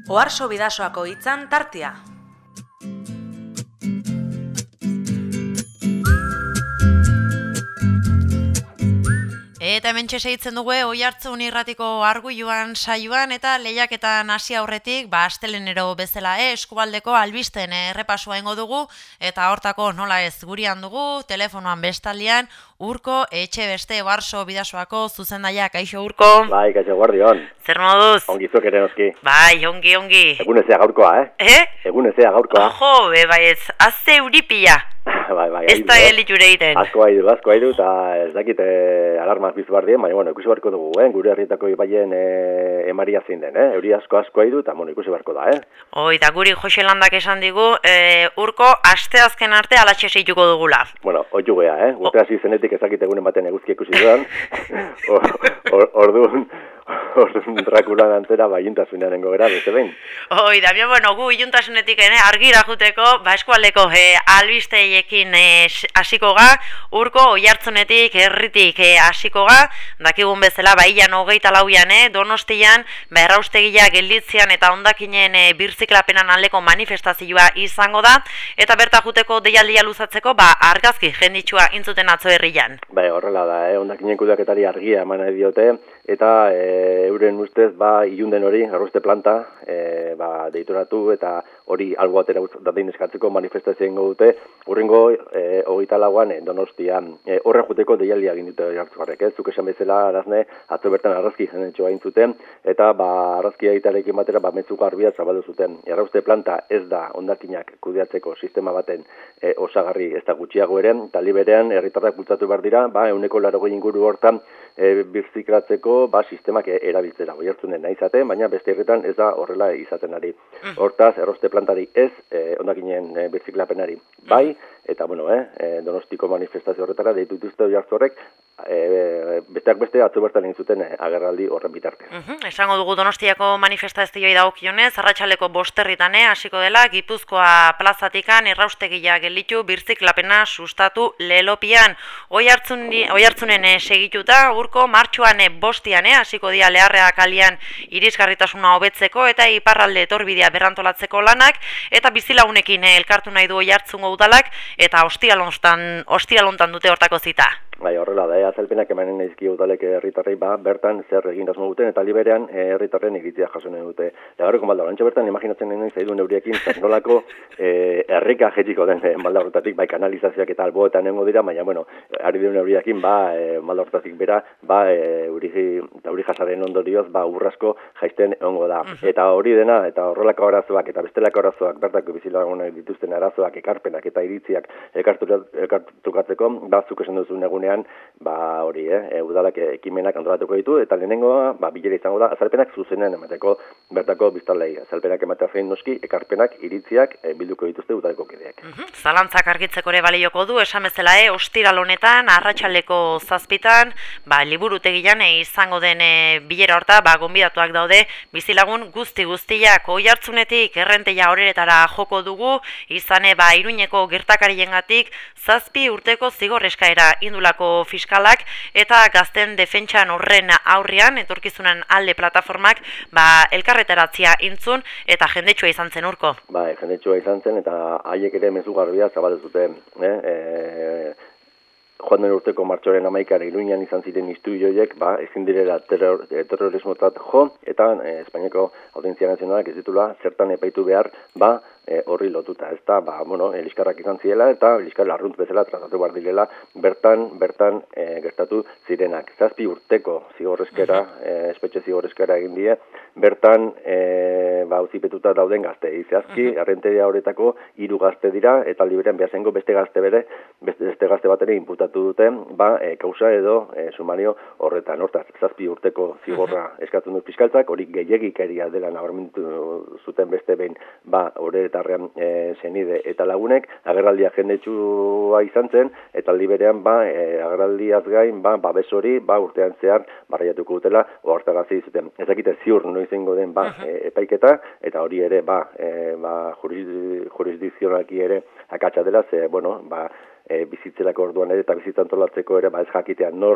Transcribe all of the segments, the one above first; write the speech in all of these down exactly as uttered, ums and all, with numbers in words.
Oharso Bidasoako hitzan tartea. Eta hementxe segitzen dugu Oihartzun irratiko arguiluan saioan eta lehiaketan hasi aurretik, ba astelenero bezala eh, Eskualdeko albisten errepasoa eingo dugu eta hortako nola ez gurean dugu telefonoan bestaldean Urko Etxebeste Oharso Bidasoako zuzendaia. Kaixo Urko. Bai, kaixo guardion. Zer moduz? Ongi zuek ere noski. Bai, ongi ongi. Egunezea gaurkoa, eh? Eh? Egunezea gaurkoa. Ojo, be bai ez, azte euripila. Bai, bai. Ez da geliture egiten. Asko haidu, asko haidu, eta ez dakit eh, alarmaz bizu bardien, baina, bueno, ikusi barko dugu, eh? Gure herrietako ibaien eh, emaria zein den, eh? Euri asko asko haidu, eta, bueno, ikusi barko da, eh? Oi, eta guri Jose Landak esan digu, eh, Urko, aste azken arte alatxe seituko dugula. Bueno, oitu gea, eh? Urte hasi zenetik ezakit egunen baten eguzki ikusi dudan, orduan... Orduan Drakulan antzera ba iluntasunean gogera beste behin. Oi, da bien, bueno, gu iluntasunetik ere argira joteko, ba Eskualdeko eh, albisteiekin hasiko eh, ga, Urko Oihartzunetik herritik hasiko eh, ga, dakigun bezala ba ilan hogeita lauan eh, Donostian ba erraustegia gelditzean eta hondakinen eh, birziklapenan aldeko manifestazioa izango da eta berta joteko deialdia luzatzeko ba argazki jenditsua intzuten atzo herrian. Bai, horrela da, eh, hondakinen kudeaketari argia eman nahi diote eta e, euren ustez ba ilunden hori arroste planta e, ba deitoratu eta hori albo atera datein eskatzeko manifestazioa dute urrengo e, hogeita lauan e, Donostian e, horren joteko deialdia egin dute Oihartzunarrek, ez zuk esan bezala arazne atzo bertan argazki jendetsua egin zuten eta ba argazkia egitearekin batera ba mezu garbia zabaldu zuten. Arroste planta ez da hondakinak kudeatzeko sistema baten e, osagarri ez da gutxiago ere, talde berean herritarrak bultzatu behar dira, ba ehuneko laurogei inguru hortan e, birziklatzeko ba sistemak erabiltzera Oihartzunen nahi izaten, baina beste herritan ez da horrela izaten ari. Hortaz, erroste plantari ez, eh, hondakinen eh, birziklapenari bai, eta bueno, eh, Donostiko manifestazio horretara deitu dituzte Oihartzurrek, eh, besteak beste atzo bertan egin zuten eh, agerraldi horren bitartez. Uh-huh. Esango dugu Donostiako manifestazioei dagokionez, arratsaldeko bost herritan hasiko dela, Gipuzkoa plazatikan erraustegia gelditu birziklapena sustatu lelopian. Oihartzun Oihartzunen eh, segituta, Urko martxoan eh, bostian eh, hasiko dira Leharrea kalian irisgarritasuna hobetzeko eta iparralde etorbidea berrantolatzeko lanak eta bizilagunekin eh, elkartu nahi du Oihartzungo udalak eta ostiralontan ostiralontan dute hortako zita. Bai, horrela da, eh, azalpenak emanen naizki udalek herritarrei ba bertan zer egin asmo duten eta liberean herritarren iritzia jaso nahi dute. Legarreko balda orantxe bertan imaginatzen nahi zaidu neuriekin nolako eh erreka jetiko den eh, balda horretatik bai kanalizazioak eta alboetan nengo dira, baina bueno, ari den neuriekin ba eh, balda horretatik bera ba eh, uri uri jasaren ondorioz ba urrasko jaisten egongo da. Eta hori dena eta horrelako arazoak eta bestelako arazoak bertako bizilagunek dituzten arazoak ekarpenak eta iritziak ekartukatzeko batzuk esan duzun egunean ba hori eh udalak ekimenak antolatuko ditu eta lehenengoa ba bilera izango da azalpenak zuzenean emateko bertako biztanleei azalpenak ematea zein noski ekarpenak iritziak e, bilduko dituzte udaleko kideak. Uh-huh. Zalantzak argitzeko ere balioko du esan bezala eh ostiral honetan arratsaldeko zazpitan ba liburutegian e, izango den e, bilera horta ba gonbidatuak daude bizilagun guzti guztiak Oihartzunetik errenteia horeretara joko dugu izane ba Iruñeko gertakariengatik zazpi urteko zigor eskaera indulako fiskalak eta gazten defentsan horren aurrean etorkizunan alde plataformak ba elkarretaratzia intzun eta jendetsua izan zen Urko. Bai, jendetsua izan zen eta haiek ere mezu garbia zabaldu zuten, eh? E, joan den urteko martxoaren hamaikar Iruñan izan ziren istuioiek, ba, ezin direla terror, terrorismotzat jo, eta e, Espainiako Audientzia Nazionalak ez ditula zertan epaitu behar, ba, e, horri lotuta, ez da, ba, bueno, liskarrak izan ziela, eta liskar larrunt bezala tratatu behar direla, bertan, bertan e, gertatu zirenak. Zazpi urteko zigorrezkera, e, espetxe zigorrezkera egin die, bertan, e, ba, auzipetuta dauden gazte, izazki, arrenteria horretako hiru gazte dira, eta liberean behazengo beste gazte bere, beste, beste gazte bat ere inputatu duten, ba, e, kausa edo e, sumario horretan. Hortaz, zazpi urteko zigorra eskatzen dut fiskaltzak, hori gehiagikeria dela nabarmentu zuten beste behin, ba, horretarrean e, senide eta lagunek, agerraldia jendetsua izan zen, eta aldi berean, ba, e, agerraldiaz gain, ba, babes hori, ba, urtean zehar, barraiatuko dutela, ohartarazi zuten. Ez dakite ziur noizengo den, ba, e, epaiketa, eta hori ere, ba, e, ba, jurisdikzionalki ere akatsa dela, ze, bueno, ba, E, bizitzelako orduan ere eta bizitza antolatzeko ere ba ez jakitea nor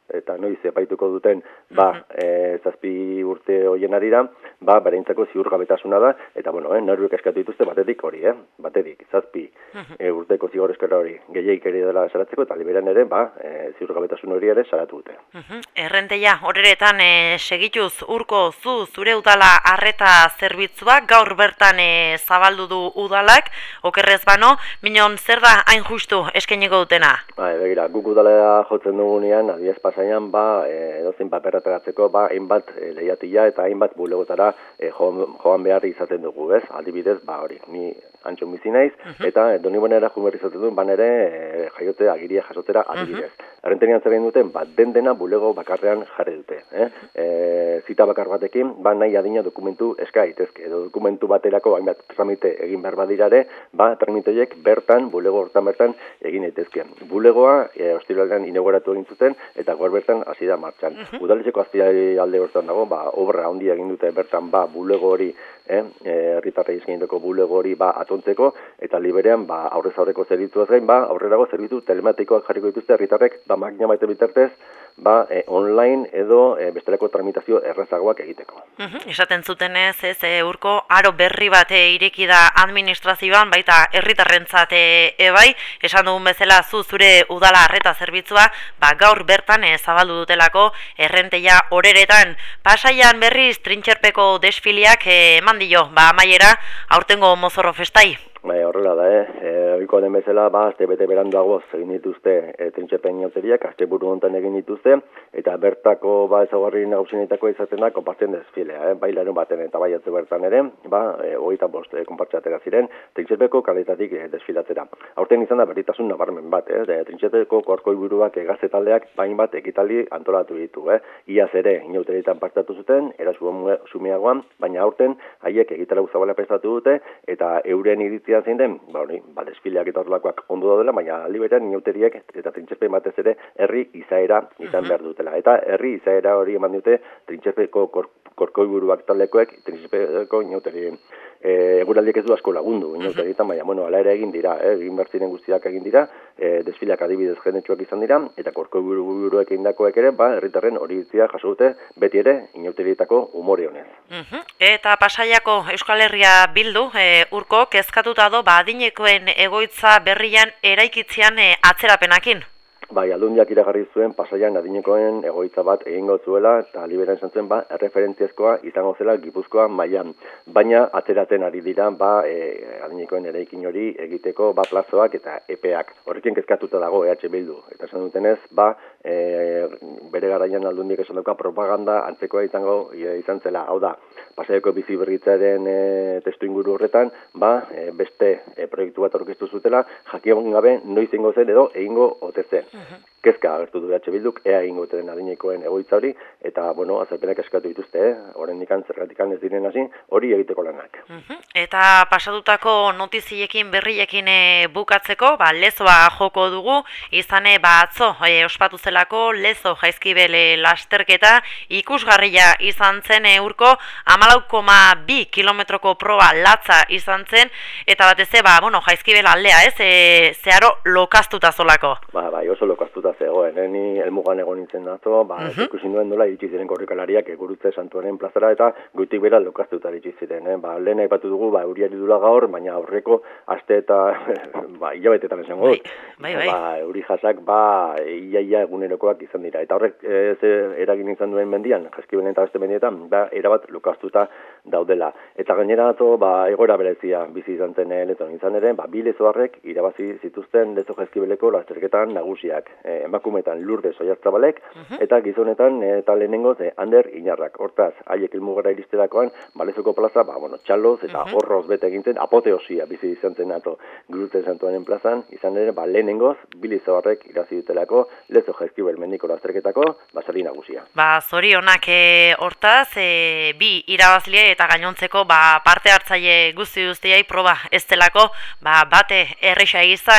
eta noiz epaituko duten, ba, e, zazpi urte hoien arira, ba, bereintzako ziurgabetasuna da, eta, bueno, eh, nerviek eskatu dituzte batetik hori, eh, batetik, zazpi e, urteko zigor eskara hori gehiaik ere dela salatzeko, eta liberan ere, ba, e, ziurgabetasun hori ere salatu dute. Errenteia, horeretan e, segituz urko zu zure udala arreta zerbitzua gaur bertan e, zabaldu du udalak, okerrez bano, minon zer da hain justu eskainiko dutena? Ba, begira, guk udalea jotzen dugunean, adiez pasaian, ba, e, edozein paperratagatzeko, ba, hainbat e, lehiatila eta hainbat bulegotara e, joan, joan behar izaten dugu, ez? Adibidez, ba, hori, ni antxon bizi naiz, eta e, doni bonera joan behar izaten duen, banere e, jaiote agiria jasotera adibidez. Uh -huh. Errentenian zer duten, ba, den dena bulego bakarrean jarri dute. Eh? E, zita bakar batekin, ba, nahi adina dokumentu eska daitezke, edo dokumentu baterako hainbat tramite egin behar badirare, ba, tramitoiek bertan, bulego hortan bertan egin daitezke. Bulegoa, e, ostiralean inauguratu egin zuten, eta gaur bertan hasi da martxan. Uh -huh. Udaletxeko azti alde hortan dago, ba, obra handia egin dute bertan, ba, bulego hori, eh, herritarrei eskainitako bulego hori, ba, atontzeko, eta liberean, ba, aurrez aurreko zerbitzuaz gain, ba, aurrerago zerbitzu telematikoak jarriko dituzte herritarrek, ba, makina baite bitartez, ba, e, online edo e, bestelako tramitazio errazagoak egiteko. Uhum, esaten zutenez, ez, e, urko aro berri bat e, ireki da administrazioan, baita herritarrentzat e, ebai, esan dugun bezala zu zure udala arreta zerbitzua, ba, gaur bertan e, zabaldu dutelako errenteia horeretan. Pasaian berriz trintxerpeko desfiliak e, eman dio, ba, amaiera aurtengo mozorro festai. Bai, horrela da, eh? E, oiko den bezala, ba, azte bete beranduago egin dituzte e, trintxerpen jauteriak, azte buru hontan egin dituzte, eta bertako, ba, ezagarri nagusienetako izaten da, konpartzen desfilea, eh? Bai larun baten eta bai atze bertan ere, ba, e, hogeita bost e, konpartxatera ziren, trintxerpeko kaletatik e, desfilatzera. Aurten izan da berritasun nabarmen bat, eh? De, trintxerpeko korkoi buruak egazte taldeak bain bat ekitaldi antolatu ditu, eh? Iaz ere, inauteritan partatu zuten, era sumeagoan, baina aurten, haiek egitarau zabala prestatu dute, eta euren iritzia zein den, ba, hori, ba, desfileak eta horrelakoak ondo daudela, baina aldi berean inauteriek eta trintxerpe batez ere herri izaera izan behar dutela. Eta herri izaera hori eman dute trintxerpeko kor, korkoi buruak taldekoek, trintxerpeko inauterien. E, eguraldiek ez du asko lagundu, inauterietan, baina, bueno, ala ere egin dira, eh, egin behar ziren guztiak egin dira, e, desfileak adibidez jendetsuak izan dira, eta korkoi buru buruek egindakoek ere, ba, herritarren hori itzia jaso dute, beti ere, inauterietako umore honez. Uhum. Eta Pasaiako Euskal Herria Bildu, e, urko, kezkatuta do, ba, adinekoen egoitza berrian eraikitzean e, atzerapenakin. Bai, Aldundiak iragarri zuen Pasaian adinekoen egoitza bat egingo zuela, eta liberan esan zuen, ba, erreferentziazkoa izango zela Gipuzkoa mailan. Baina atzeraten ari dira, ba, e, adinekoen eraikin hori egiteko, ba, plazoak eta epeak. Horrekin kezkatuta dago E H Bildu. Eta esan dutenez, ba, e, bere garaian Aldundiak esan duka propaganda antzekoa izango e, izan zela. Hau da, Pasaiako bizi berritzaren e, testu inguru horretan, ba, e, beste e, proiektu bat aurkeztu zutela, jakin gabe noiz egingo zen edo egingo ote zen. Kezka agertu du E H Bilduk, ea egingo den adinekoen egoitza hori, eta, bueno, azalpenak eskatu dituzte, eh? Horren ikan, zergatikan ez diren hasi, hori egiteko lanak. Uhum. Eta pasatutako notiziekin berriekin e, bukatzeko, ba, lezoa joko dugu, izane, ba, atzo, e, ospatu zelako, lezo jaizkibel lasterketa, ikusgarria izan zen e, urko, hamalau koma bi kilometroko proba latza izan zen, eta batez, ba, bueno, jaizkibel aldea, ez, e, zeharo lokaztuta zolako. Ba, bai, oso lokaztuta zegoen, eh? Ni helmugan egon nintzen atzo, ba, uh -huh. ikusi nuen dola iritsi ziren korrikalariak egurutze santuaren plazara, eta goitik bera lokaztuta iritsi ziren, eh? Ba, lehen aipatu dugu, ba, euriari dula gaur, baina aurreko aste eta, ba, hilabetetan esango dut. Bai, bai, bai. Ba, euri jasak, ba, iaia egunerokoak izan dira. Eta horrek ez eragin izan duen mendian, jaizkibelen eta beste mendietan, ba, erabat lokaztuta daudela. Eta gainera atzo, ba, egoera berezia bizi izan zen leton izan ere, ba, bi lezoarrek irabazi zituzten lezo jaizkibeleko lasterketan nagusiak. E, emakumetan Lurde Soiartzabalek, uh -huh. eta gizonetan eta lehenengoz e, Ander Inarrak. Hortaz, haiek ilmugara iristerakoan, balezoko plaza, ba, bueno, txaloz eta uh -huh. horroz bete egintzen, apoteosia bizi izan zen ato Gurutze Santuaren plazan, izan ere, ba, lehenengoz, bilizoarrek irazi dutelako, lezo jaizkibel mendiko lasterketako, basari nagusia. Ba, zorionak e, hortaz, e, bi irabazlie eta gainontzeko, ba, parte hartzaile guzti guztiai proba ez delako, ba, bate erresa izan.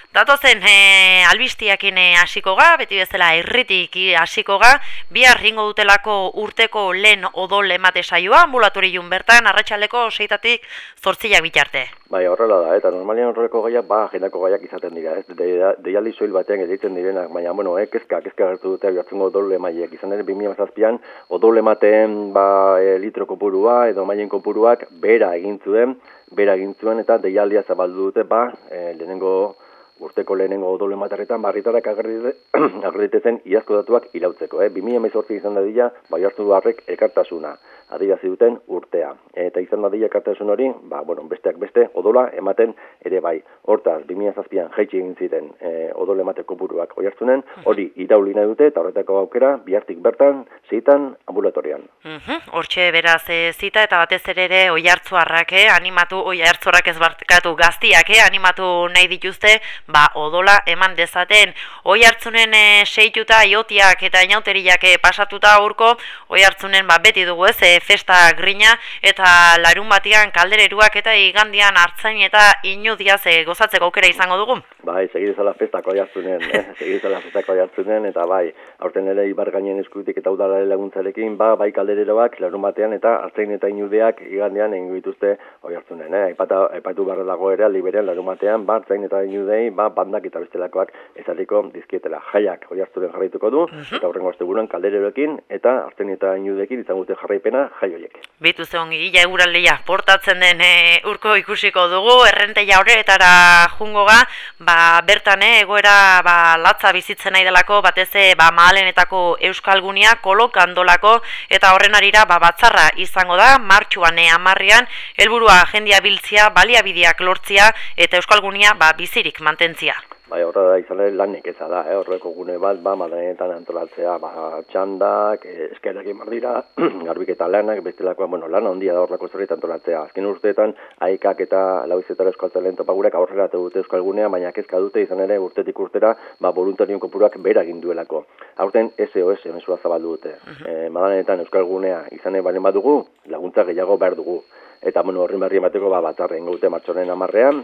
Datozen e, albistiakin hasiko ga, beti bezala herritik hasiko ga, bihar ringo dutelako urteko lehen odol emate saioa, ambulatoriun bertan, arratsaldeko seitatik zortziak bitarte. Bai, horrela da, eta normalian horreko gaiak, ba, agendako gaiak izaten dira, ez? Deialdi soil batean editzen direnak, baina, bueno, eh, kezka, kezka gertu dute, bihartzungo odol emaiek, izan ere, bi mila hamazazpian, odol emateen, ba, e, litro kopurua, edo maien kopuruak, bera egin zuen, bera egin zuen, eta deialdia zabaldu dute, ba, e, lehenengo, urteko lehenengo odol ematerretan, barritarak agreditezen iazko datuak irautzeko, eh? bi mila hemezortzi izan dadila, bai hartu harrek elkartasuna, adierazi duten urtea. Eta izan dadila elkartasun hori, ba, bueno, besteak beste, odola ematen ere bai. Hortaz, bi mila zazpian jaitsi egin ziren e, odol emateko buruak oi hartzunen, hori irauli nahi dute, eta horretako aukera, bihartik bertan, zeitan, ambulatorian. Hortxe beraz e, zita, eta batez ere ere oi hartzuarrak, eh? animatu, oi hartzuarrak ez barkatu gaztiak, eh? animatu nahi dituzte, ba, odola eman dezaten. Oi hartzunen e, seituta iotiak eta inauteriak e, pasatuta aurko, oi hartzunen ba, beti dugu ez, e, festa grina, eta larun batian kaldereruak eta igandian hartzain eta inudiaz e, gozatzeko aukera izango dugu. Bai, segidezala festako oi hartzunen, eh? segidezala festako oi hartzunen, eta bai, aurten ere ibar gainen eskutik eta udalare laguntzarekin, ba, bai kaldereroak larun batean eta hartzain eta inudeak igandian egingo dituzte oi hartzunen. Eh? Aipata, aipatu barra dago ere, aldiberean larun batean, ba, hartzain eta inudei, ba, bandak eta bestelakoak ezarriko dizkietela. Jaiak oi hartzunen jarraituko du, eta horrengo asteburuan kaldereroekin eta hartzain eta inudekin izango dute jarraipena jai horiek. Bitu zeon gila eguraldia portatzen den e, urko ikusiko dugu, errenteia horretara jungo ga, ba, bertan e, egoera ba, latza bizitzen nahi delako, batez e, ba, Mahalenetako Euskalgunia kolokandolako, eta horren arira ba, batzarra izango da, martxuan e, amarrian, helburua jendia biltzia, baliabideak lortzia, eta Euskalgunia ba, bizirik mantentzia. Bai, horra da izan ere lan nekeza da, eh? Horreko gune bat, ba, Madalenetan antolatzea, ba, txandak, eh, eskerak emar dira, garbiketa lanak, bestelakoa, bueno, lan handia da horreko zerreta antolatzea. Azken urteetan, haikak eta lauizetara euskaltzaren topagurek aurrera dute Euskalgunea, baina kezka dute izan ere urtetik urtera, ba, voluntarion kopuruak bera egin duelako. Aurten S O S mesua zabaldu dute. Uh -huh. eh, Madalenetan Euskalgunea izan ere balen badugu, laguntza gehiago behar dugu. Eta, bueno, horren berri emateko, ba, batzarren gaute martxoren amarrean,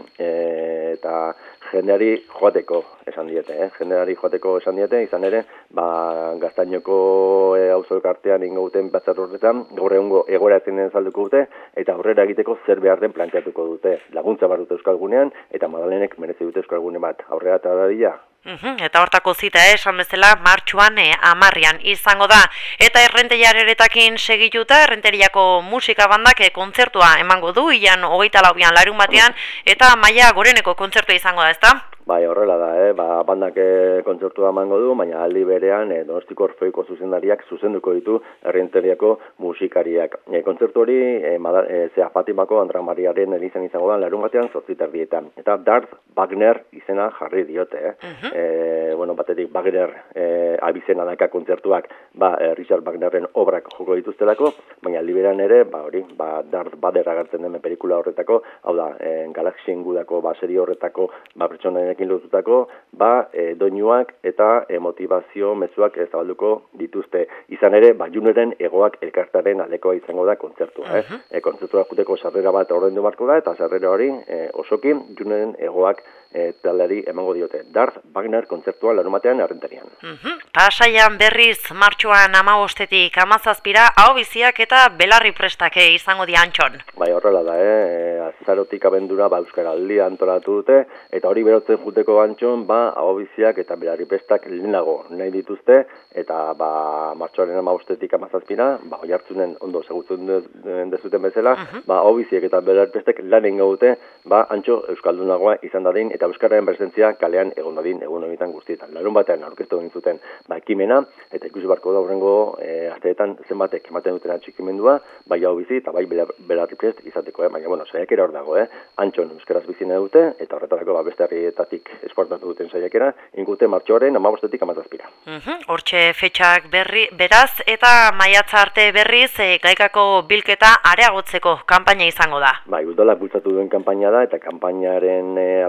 e, eta jendeari joateko esan diete, eh? jendeari joateko esan diete, izan ere, ba, Gaztainoko e, auzo elkartean ingauten batzar horretan, gaur egungo egoera ezinen zalduko dute, eta aurrera egiteko zer behar den planteatuko dute. Laguntza behar dute Euskalgunean, eta Madalenek merezi dute Euskalgune bat. Aurrera eta dadila, Uhum, eta hortako zita, eh, esan bezala, martxuan eh, amarrian izango da. Eta errenteriareretakin segituta, errenteriako musika bandak eh, kontzertua emango du, ian hogeita lauan larun batean, eta Maia Goreneko kontzertua izango da, ezta? Bai, horrela da, eh? ba, bandak e, kontzertua emango du, baina aldi berean e, Donostiko Orfeoko zuzendariak zuzenduko ditu errenteriako musikariak. E, kontzertu hori, e, e, zea Fatimako Andra Mariaren elizan izango da, larun batean zortziterdietan. Eta Darth Wagner izena jarri diote. Eh? Uh-huh. e, bueno, batetik Wagner e, abizena daka kontzertuak, ba, e, Richard Wagnerren obrak joko dituztelako, baina aldi berean ere, ba, hori, ba, Darth Vader agertzen den pelikula horretako, hau da, e, Galaxien gudako, ba, serie horretako, ba, pertsonaien ekin lotutako, ba, e, doinuak eta e, motivazio mezuak zabalduko dituzte. Izan ere, ba, Juneren egoak elkartaren alekoa izango da kontzertua. Eh? Uh-huh. e, kontzertua juteko sarrera bat ordendu marko da, eta sarrera hori e, osoki Juneren egoak e, taldeari emango diote. Darth Wagner kontzertua larumatean errentarian. Uh-huh. Pasaian berriz martxuan amabostetik amazazpira, hau biziak eta belarri prestake izango di Antxon. Bai, horrela da, eh? Azarotik abendura ba, Euskaraldia antolatu dute, eta hori berotzen juteko Antxon, ba, hau biziak eta belarri prestak lehenago nahi dituzte, eta ba, martxoaren amabostetik amazazpira, ba, oi hartzunen ondo segutzen dezuten bezala, uh-huh. ba, hau biziak eta belarri prestak lan egin gaute, ba, Antxo Euskaldunagoa izan dadin, eta Euskararen presentzia kalean egon dadin, egun honetan guztietan. Larun batean aurkeztu egin zuten ba, ekimena, eta ikusi barko da horrengo e, asteetan zenbatek ematen duten atxikimendua, bai hau bizi eta bai belarri prest izateko, eh? Baina, bueno, saiakera hor dago, eh? Antxon euskaraz bizine dute, eta horretarako ba, beste herrietatik esportatu duten saiakera, ingute martxoaren amabostetik amazazpira. Uh-huh. Hortxe fetxak berri, beraz, eta maiatza arte berriz, e, gaikako bilketa areagotzeko kanpaina izango da. Bai, udalak bultzatu duen kanpaina da, eta kanpainaren e, arrazoa zen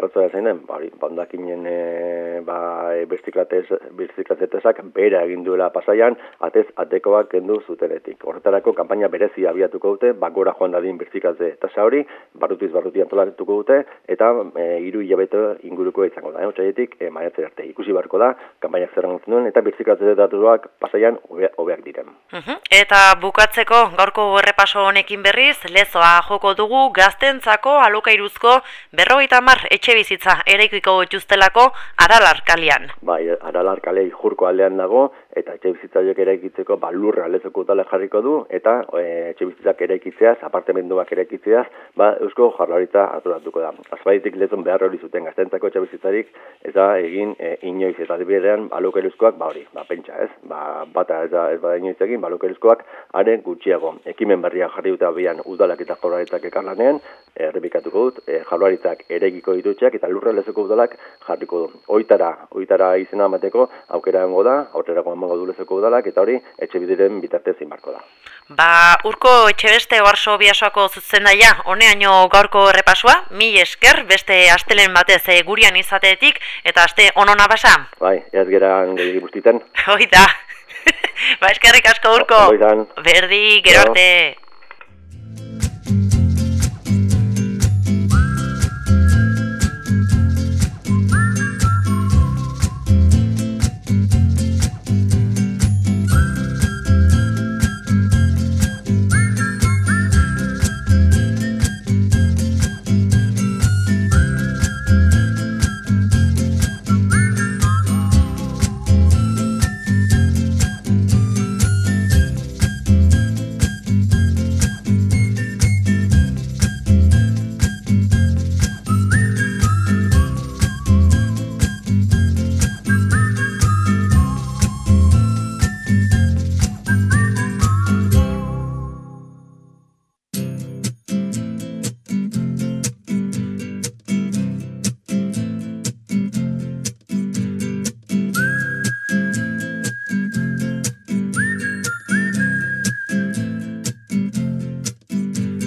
den, bari, bandakinen e, ba, birziklatzetesak bera egin duela Pasaian, atez atekoak kendu zutenetik. Horretarako kanpaina berezia abiatuko dute, bakora joan dadin birziklatze tasa hori, barrutiz barruti antolatuko dute, eta e, hiru hilabete inguruko izango da. E, Otsailetik e, maiatzera arte ikusi beharko da, kanpainak zer egintzen duen, eta birziklatze datuak Pasaian hobeak diren. Uhum. Eta bukatzeko, gaurko errepaso honekin berriz, Lezoa joko dugu gaztentzako alokairuzko berrogeita hamar etxe bizitza eraikiko dituztelako Aralar kalean. Bai, Aralar kale Ijurko aldean dago, eta etxe bizitzaiek eraikitzeko ba, lurra Lezoko udalak jarriko du, eta e, etxe bizitzak eraikitzeaz, apartamentuak eraikitzeaz, ba, Eusko Jaurlaritza arduratuko da. Azpaitik Lezon behar hori zuten gaztentzako etxe bizitzarik, ez da egin e, inoiz, eta dibidean alokairuzkoak, ba hori, ba, pentsa ez, ba, bata ez da ez bada inoiz egin, ba, alokairuzkoak are gutxiago. Ekimen berria jarri dute abian udalak eta Jaurlaritzak ekarlanean, errepikatuko dut, e, Jaurlaritzak eraikiko ditutxeak eta lurra Lezoko udalak jarriko du. Oitara, oitara izena emateko aukera egongo da, aurrerako emango du Lezoko udalak, eta hori etxe bideren bitartez inbarko da. Ba, urko etxebeste oarso biasoako zuzendaia, honeaino gaurko errepasua, mi esker, beste astelen batez e, gurian izateetik, eta aste onona basa. Bai, ez geran gehiagin guztiten. Hoi da. Ba, eskerrik asko urko. Hoi zan. Berdi, gero arte.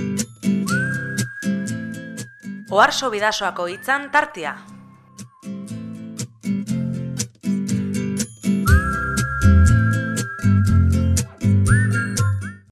Oarso bidasoako hitzan tartea.